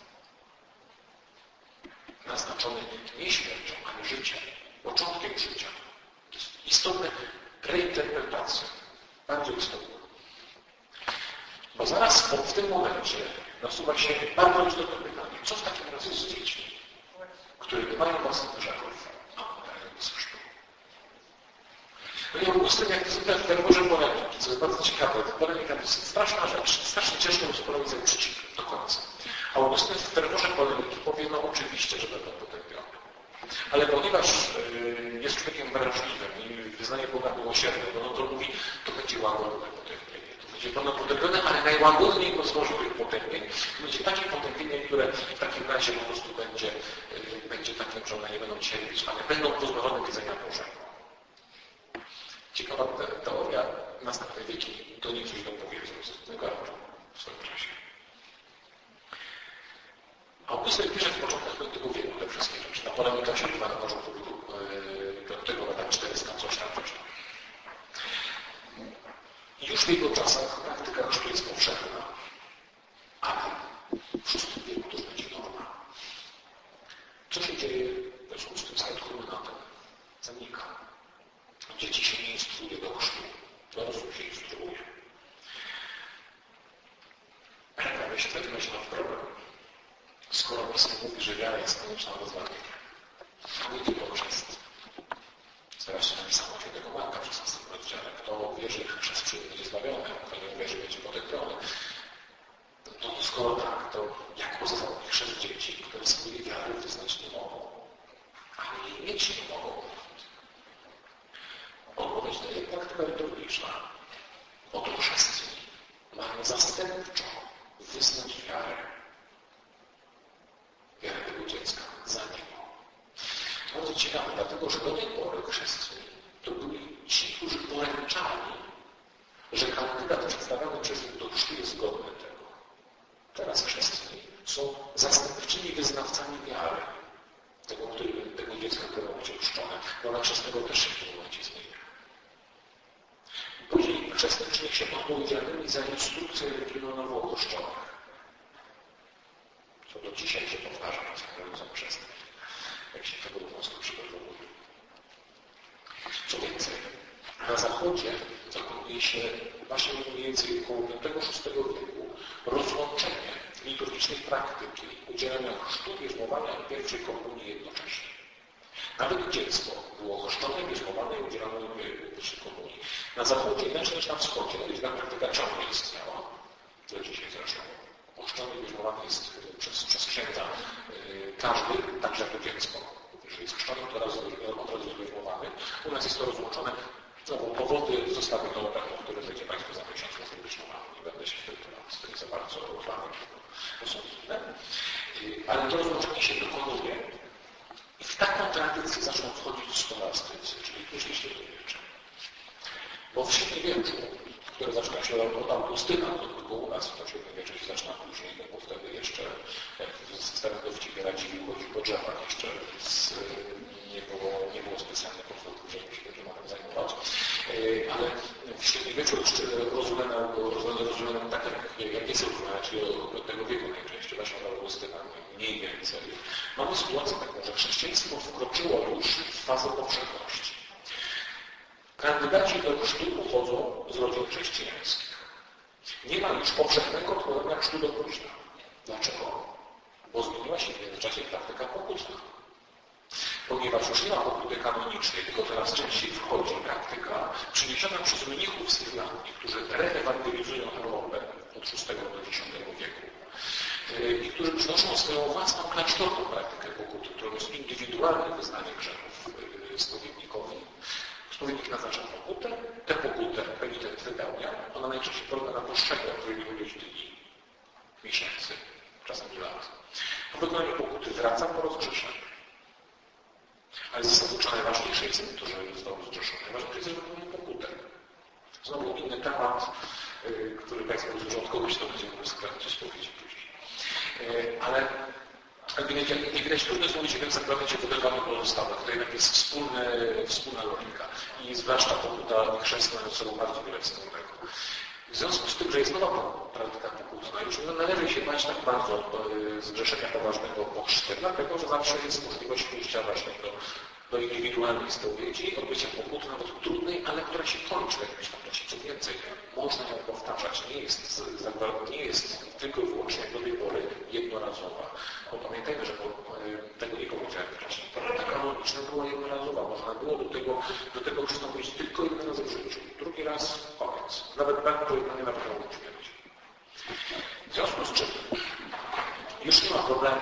naznaczony nie śmiercią, ale życiem, początkiem życia. To jest istotne reinterpretacja, bardzo istotna. Bo zaraz w tym momencie nasuwa się bardzo istotne pytanie, co w takim razie z dziećmi, które nie mają własnych grzechów, a mają bez chrztu. No i Augustyn, jak zwykle w terrorze polemiki, co jest bardzo ciekawe, polemika to jest straszna rzecz, strasznie ciężko jest polemizać przeciwko do końca. Augustyn w terrorze polemiki powie, no oczywiście, że będą potępione. Ale ponieważ jest człowiekiem wrażliwym i wyznaje Boga miłosiernego, no to mówi, to będzie łagodne potępienie. To będzie pełno potępione, ale najłagodniej z możliwych potępień. To będzie takie potępienie, które w takim razie po prostu będzie takim, że one nie będą cierpieć, ale będą pozbawione widzenia Bożego. Ciekawa teoria następnej wieki do niej coś dopowiedział z tego w swoim czasie. Augustyn pisze w początkach tego wieku te wszystkie rzeczy. Ta polemika się odbywa na porządku tego lata 400, coś tam. I już w jego czasach praktyka chrztu jest powszechna, ale w VI wieku to już będzie norma. Co się dzieje w związku z tym z kulminatem? Zanika. Dzieci się nie instruuje do chrztu, dorosłych się instruuje. Pojawia się w takim razie problem. Skoro Pismo mówi, że wiara jest konieczna do zbawienia, to nie tylko chrzest. Zaraz napisano świętego Marka w 16 rozdziale. Kto wierzy, że chrzest przyjmie, będzie zbawiony, a kto nie wierzy, będzie potępiony. No skoro tak, to jak pozostało chrzest dzieci, które swojej wiary wyznać nie mogą, ale jej mieć nie mogą? Odpowiedź to jest praktyka liturgiczna. Oto chrzestni mają zastępczo wyznać wiarę. Wiarę tego dziecka za niego. To bardzo ciekawe, dlatego że do tej pory chrzestni to byli ci, którzy poręczali, że kandydat przedstawiony przez nich do chrztu jest godny tego. Teraz chrzestni są zastępczymi wyznawcami wiary tego dziecka, które będzie chrzczone. Rola chrzestnego też się w tym momencie zmienia. Później chrzestni czyni się odpowiedzialnymi za instrukcję religijną chrzczonych. Co do dzisiaj się powtarza na zakończeniu chrzestnych, jak się tego wniosku przygotowuje. Co więcej, na Zachodzie dokonuje się właśnie mniej więcej około V-VI wieku rozłączenie liturgicznej praktyki udzielania chrztu, bierzmowania i pierwszej komunii jednocześnie. Nawet dziecko było chrzczone, bierzmowane i udzielane pierwszej komunii. Na Zachodzie, inaczej niż na Wschodzie, gdzie ta praktyka ciągle istniała, do dzisiaj zresztą. Ochrzczony i bierzmowany jest przez księdza każdy, także jako dziecko. Jeżeli jest chrzczony, to od razu jest bierzmowany. U nas jest to rozłączone. No, bo powody zostały do obradu, które będzie Państwo za miesiąc bierzmowany. Nie będę się w tym za bardzo odważył. To są inne. Ale to rozłączenie się dokonuje i w taką tradycję zaczną wchodzić scholastycy, czyli później średniowiecze. Bo w średniowieczu, które zaczyna się od Augustyna, tylko u nas to średniowiecze się zaczyna później, no bo wtedy jeszcze w systemie dowcipie radziwi chodzić po drzewach, jeszcze nie było specjalnych podchodów, żeby się tym tematem zajmować. Ale w średniowieczu rozumiano tak, jak jest rozumiane, czyli od tego wieku najczęściej, właśnie od Augustyna, mniej więcej. Mamy sytuację taką, że chrześcijaństwo wkroczyło już w fazę powszechności. Kandydaci do chrztu pochodzą z rodzin chrześcijańskich. Nie ma już powszechnego odwołania chrztu do późna. Dlaczego? Bo zmieniła się w międzyczasie praktyka pokutna. Ponieważ już nie ma pokuty kanonicznej, tylko teraz częściej wchodzi praktyka przyniesiona przez mnichów z Irlandii, którzy reewangelizują Europę od VI do X wieku i którzy przynoszą swoją własną klasztorną praktykę pokuty, którą jest indywidualne wyznanie grzechów spowiednikowi. Spowiednik naznacza pokutę, tę pokutę penitent wypełnia. Ona najczęściej polega na poszczeniu odpowiedniego ilość dni, miesięcy, czasami lat. Po wykonaniu pokuty wraca po rozgrzeszeniu. Ale zasadniczo najważniejsze jest nie to, że został rozgrzeszony. Najważniejsze jest, że wykonuje pokutę. Znowu inny temat, który Państwo usłyszą od kogoś, to będziemy sprawdzić powiedzieć później. Ale nie widać trudno zmówić w tym sakramencie w oderwaniu pozostałych. To jednak jest wspólna logika. I zwłaszcza pokuta chrzestna ze sobą bardzo wiele wspólnego. W związku z tym, że jest nowa praktyka pokutna, już nie należy się bać tak bardzo zgrzeszenia poważnego po chrzcie, dlatego że zawsze jest możliwość pójścia właśnie do indywidualnej spowiedzi, odbycia pokuty, nawet trudnej, ale która się kończy w jakimś tam czasie. Co więcej, można ją powtarzać. Nie jest tylko i wyłącznie jak do tej pory jednorazowa. Bo pamiętajmy, że tego nie powiedziałem wcześniej. Praktyka kanoniczna była jednorazowa. Można było do tego przystąpić tylko jeden raz w życiu. Drugi raz koniec. Nawet tak pojednanie na prawo śmierci. W związku z czym już nie ma problemu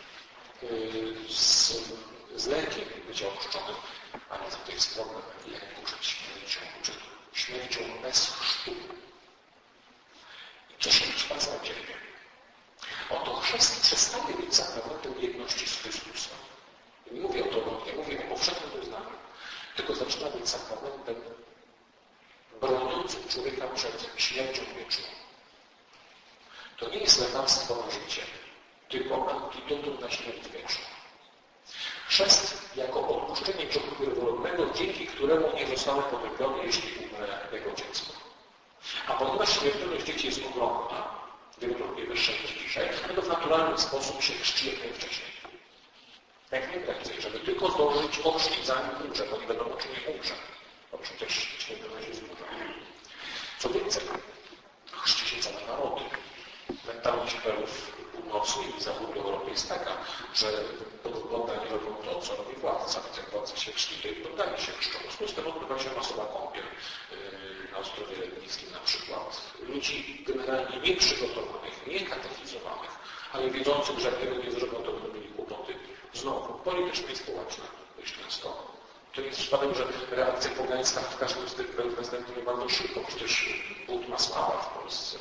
z lękiem bycia ochrzczonym, ale za to jest problem lęku przed śmiercią, przed śmiercią bez chrztu. I co się w dzieje? Oto chrzest przestaje być sakramentem jedności z Chrystusem. Nie mówię o to, nie mówię o powszechnym wyznaniu, tylko zaczyna być sakramentem broniącym człowieka przed śmiercią wieczną. To nie jest lekarstwo na życie, tylko antidotum na śmierć wieczną. Chrzest jako odpuszczenie grzechu pierworodnego, dzięki któremu nie zostały potępione, jeśli umrze jego dziecko. A ponieważ śmiertelność dzieci jest ogromna, wielokrotnie wyższa niż dzisiaj, no to w naturalny sposób się chrzci jak najwcześniej. Jak najprędzej, żeby tylko zdążyć ochrzcić zanim umrze, bo nie wiadomo, czy nie umrze. Bo przecież śmiertelność jest duża. Co więcej, chrzci się całe narody. Mentalność krajów północnych i zachodniej Europy jest taka, że poddani robią to, co robi władca. Więc jak władca się chrzci, to i poddani się chrzczą. W związku z tym odbywa się masowa kąpiel na Ostrowie Legnickim na przykład. Ludzi generalnie nieprzygotowanych, niekatechizowanych, ale wiedzących, że jak tego nie zrobią, to będą mieli kłopoty. Znowu, polityczne i społeczne dość często. To nie jest przypadek, że reakcja pogańska w każdym z tych krajów następuje bardzo szybko. Przecież Bóg ma sława w Polsce.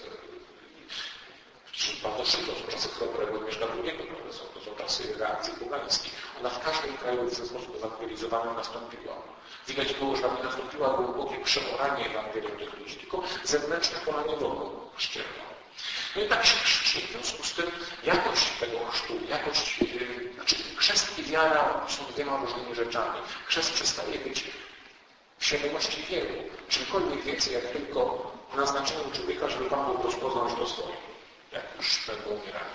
Bardzo szybko, to czasy chrobrego mieszka drugiego, to są czasy reakcji pogańskiej. Ona w każdym kraju w ten sposób ewangelizowana nastąpiła. Widać było, że nie nastąpiła głębokie przeoranie Ewangelią tych ludzi, tylko zewnętrzne polanie wodą chrzcielną. No i tak się chrzci. W związku z tym jakość tego chrztu, chrzest i wiara są dwiema różnymi rzeczami. Chrzest przestaje być w świadomości wielu, czymkolwiek więcej, jak tylko naznaczeniem człowieka, żeby Pan Bóg rozpoznał, że to stoi, jak już będą umierali.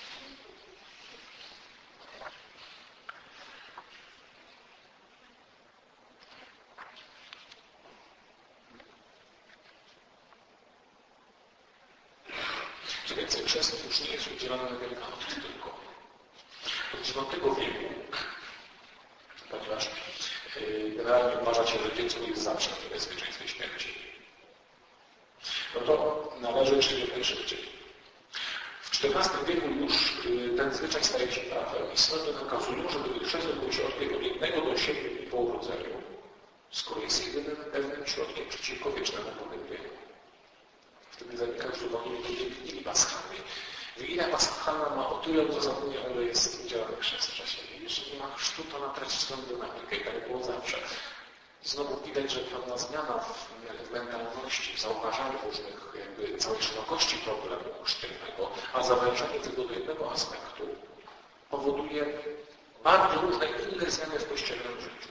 Co więcej, chrzest już nie jest udzielany na Wielkanoc tylko. Od IX wieku, ponieważ generalnie uważa się, że dziecko jest zawsze w niebezpieczeństwie śmierci, no to należy czynić jak najszybciej. W XIV wieku już ten zwyczaj staje się prawem i sądy nakazują, żeby chrzest odbył się od 1 do 7 dni po urodzeniu, skoro jest jedynym pewnym środkiem przeciwko wiecznemu pognębieniu. Wtedy zanika już zupełnie Wigilii Paschalnej. Wigilia Paschalna ma o tyle uzasadnienie, ale jest udzielany chrzest w czasie. Jeżeli nie ma chrztu, to ona traci swoją dynamikę i tak było zawsze. Znowu widać, że pewna zmiana w mentalności, w zauważaniu różnych, całej szerokości problemu chrzcielnego, a zawężanie tego do jednego aspektu powoduje bardzo różne inne zmiany w kościelnym życiu.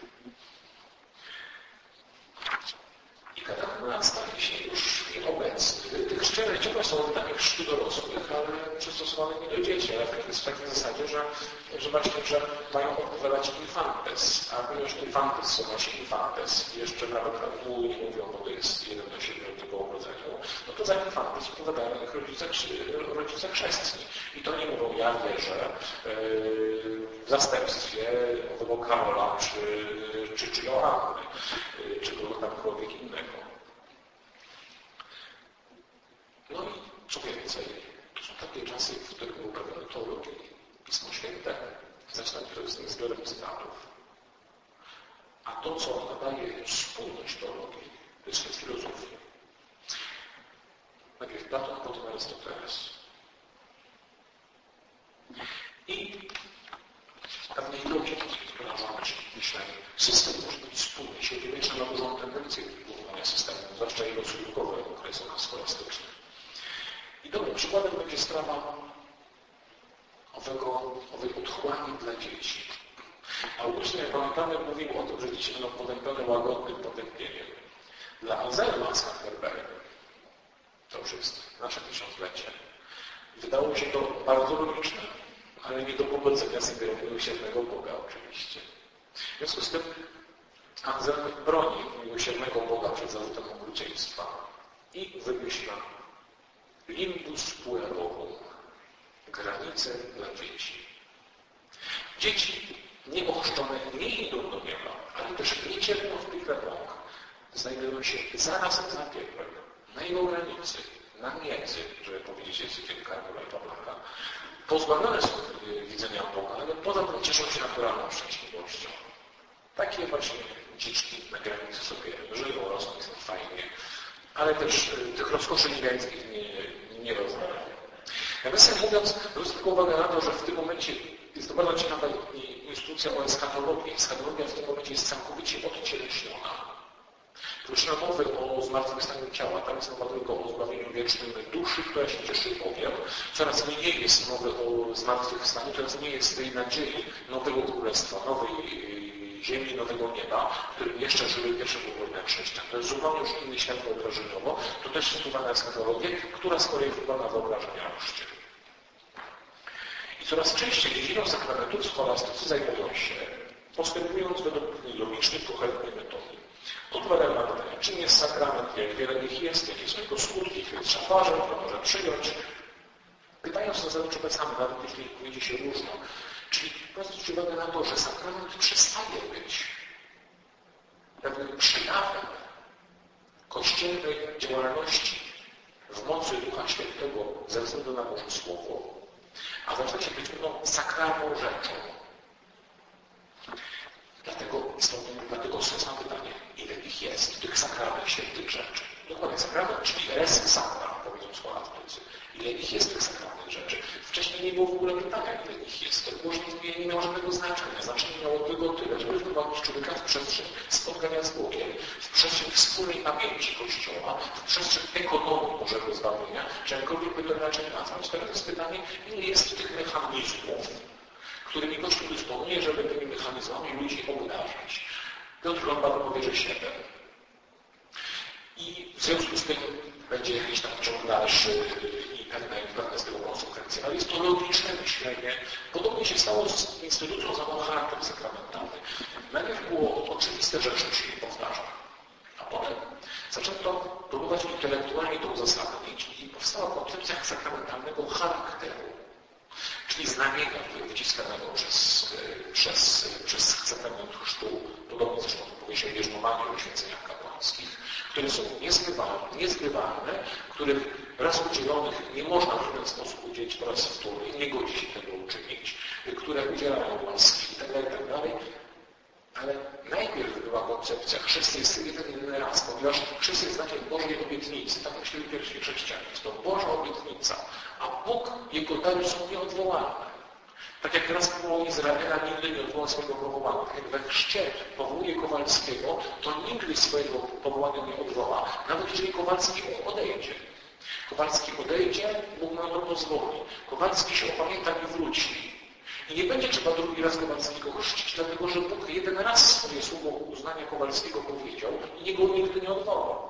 I katechumenat staje się już nieobecny. Tych te szczere ciepła są oddane chrztu dorosłych, ale przystosowane nie do dzieci, ale w takiej zasadzie, że właśnie, że mają odpowiadać infantes, a ponieważ infantes są właśnie infantes i jeszcze nawet reguły nie mówią, bo to jest 1 do 7 po urodzeniu, no to za infantes odpowiadają ich rodzice chrzestni. I to nie mówią ja wierzę w zastępstwie owego Karola czy Joanny, czy kogokolwiek innego. No i co więcej, to są takie czasy, w których uprawiamy teologię. Pismo Święte, zresztą to jest zbiorem cytatów. A to, co nadaje spójność teologii, to jest filozofia. Najpierw Platon, potem Arystoteles. I pewnej logiki, która łączy myślenie. System może być spójny. Się wieczne ma dużą tendencję do budowania systemu, zwłaszcza jego skutkowe w okresach scholastycznych. I dobrym przykładem będzie sprawa owej otchłani dla dzieci. Augustyn, jak pamiętamy, mówił o tym, że dzieci będą potępione łagodnym potępieniem. Dla Anselma z Canterbury, to już jest nasze tysiąclecie, wydało się to bardzo logiczne, ale nie do pogodzenia z ideą miłosiernego Boga oczywiście. W związku z tym Anselm broni miłosiernego Boga przed zarzutem okrucieństwa i wymyśla limbus puerorum, granice dla dzieci. Dzieci nieochrzczone nie idą do nieba, ale też nie cierpią w piekle rąk. Znajdują się zaraz za piekłem, na jego granicy, na miedzy, żeby powiedzieć językiem Karola i Pawlaka. Pozbawione są widzenia Boga, ale poza tym cieszą się naturalną szczęśliwością. Takie właśnie dziczki na granicy sobie żyją, rosną, jest fajnie, ale też tych rozkoszy niebiańskich nie rozmawiają. Nawiasem mówiąc, zwrócę uwagę na to, że w tym momencie jest to bardzo ciekawa instrukcja o eschatologii. Eschatologia w tym momencie jest całkowicie odcieleśniona. Tu już nie ma mowy o zmartwychwstaniu ciała, tam jest mowa tylko o zbawieniu wiecznym duszy, która się cieszy Bogiem. Coraz mniej jest mowy o zmartwychwstaniu, coraz mniej jest tej nadziei nowego królestwa, nowej ziemi, nowego nieba, w którym jeszcze żyły pierwsze pokolenia chrześcijan. To jest zupełnie już inny świat wyobrażeniowo. To też wpływa na eschatologię, która z kolei wpływa na wyobrażenia o chrzcie. I coraz częściej dziedziną sakramentów scholastycy zajmują się, postępując według logicznej, koherentnej metody. Odpowiadają na pytania, czym jest sakrament, jak wiele ich jest, jakie są jego skutki, kiedy trzeba ważyć, kto może przyjąć. Pytając na zasadzie same, nawet jeśli odpowiedzi się różnią. Czyli zwrócić uwagę na to, że sakrament przestaje być pewnym przejawem kościelnej działalności w mocy Ducha Świętego ze względu na Boże Słowo, a zaczyna się być pewną sakralną rzeczą. Dlatego sens na pytanie, ile ich jest, tych sakralnych, świętych rzeczy. Dokładnie, sakrament, czyli res sacra, powiedzą scholastycy. Ile ich jest tych sakralnych rzeczy. Wcześniej nie było w ogóle pytania, ile ich jest. To nie miało żadnego znaczenia. Znaczenie miało tylko tyle, żeby wprowadzić człowieka w przestrzeń spotkania z Bogiem, w przestrzeń wspólnej pamięci Kościoła, w przestrzeń ekonomii Bożego zbawienia, czy jakkolwiek by to inaczej nazwać. Teraz jest pytanie, ile jest tych mechanizmów, którymi Kościół dysponuje, żeby tymi mechanizmami ludzi obdarzać. Piotr Lombard powie, że 7. I w związku z tym będzie jakiś tam ciąg dalszy i pewne z tego konsekwencje. Ale jest to logiczne myślenie. Podobnie się stało z instytucją za charakter sakramentalny. Najpierw było oczywiste, że czymś się nie powtarza. A potem zaczęto próbować intelektualnie to uzasadnić i powstała koncepcja sakramentalnego charakteru. Czyli znamienia wyciskanego przez sakrament chrztu, podobnie zresztą powie się o bierzmowaniu i oświęceniach kapłańskich, które są niezgrywalne, których raz udzielonych nie można w żaden sposób udzielić po raz wtórny, nie godzi się tego uczynić, które udzielają łaski itd. Ale najpierw była koncepcja, chrzest jest jeden raz, ponieważ chrzest jest znakiem Bożej obietnicy, tak myśleli pierwsi chrześcijanie, jest to Boża obietnica, a Bóg, Jego dary są nieodwołalne. Tak jak raz powołał Izraela, nigdy nie odwołał swojego powołania. Tak jak we chrzcie powołuje Kowalskiego, to nigdy swojego powołania nie odwoła, nawet jeżeli Kowalski odejdzie. Kowalski odejdzie, Bóg nam to pozwoli. Kowalski się opamięta i wróci. I nie będzie trzeba drugi raz Kowalskiego chrzcić, dlatego że Bóg jeden raz swoje słowo uznania Kowalskiego powiedział i jego nigdy nie odwołał.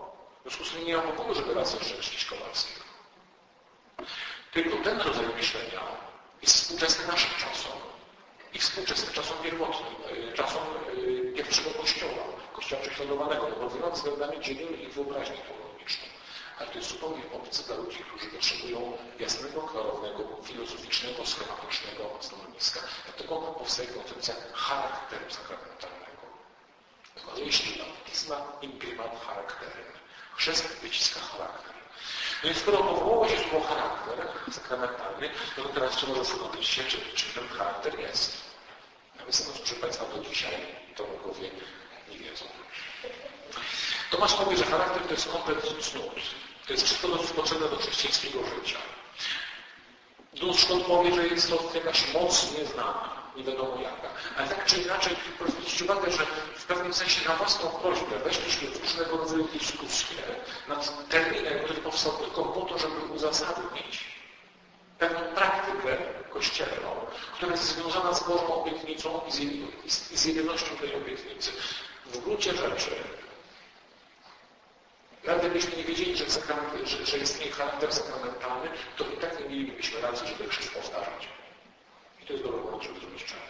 W związku z tym nie ma powodu, żeby raz jeszcze czcić Kowalskiego. Tylko ten rodzaj myślenia jest współczesny naszym czasom i współczesny czasom pierwotnym, czasom pierwszego Kościoła, Kościoła prześladowanego, no bo wieloma względami dzielimy ich wyobraźnię teologiczną. Ale to jest zupełnie obce dla ludzi, którzy potrzebują jasnego, klarownego, filozoficznego, schematycznego stanowiska. Dlatego powstaje koncepcja charakteru sakramentalnego. Okazuje się, że baptyzma imprimat charakterem. Chrzest wyciska charakter. No i skoro powołało się słowo charakter sakramentalny, no to teraz trzeba zastanowić się, czym ten charakter jest. Natomiast proszę Państwa, do dzisiaj teologowie nie wiedzą. Tomasz powie, że charakter to jest komplet cnót. To jest wszystko, co jest potrzebne do chrześcijańskiego życia. Duns Scott powie, że jest to jakaś moc nieznana, nie wiadomo jaka. Ale tak czy inaczej, proszę zwrócić uwagę, że w pewnym sensie na własną prośbę weszliśmy w różnego rodzaju dyskusje nad terminem, który powstał tylko po to, żeby uzasadnić pewną praktykę kościelną, która jest związana z Bożą obietnicą i z jedynością tej obietnicy. W gruncie rzeczy, nawet gdybyśmy nie wiedzieli, że istnieje charakter sakramentalny, to i tak nie mielibyśmy racji, żeby chrzest powtarzać. I to jest dobry powód, żeby zrobić czas.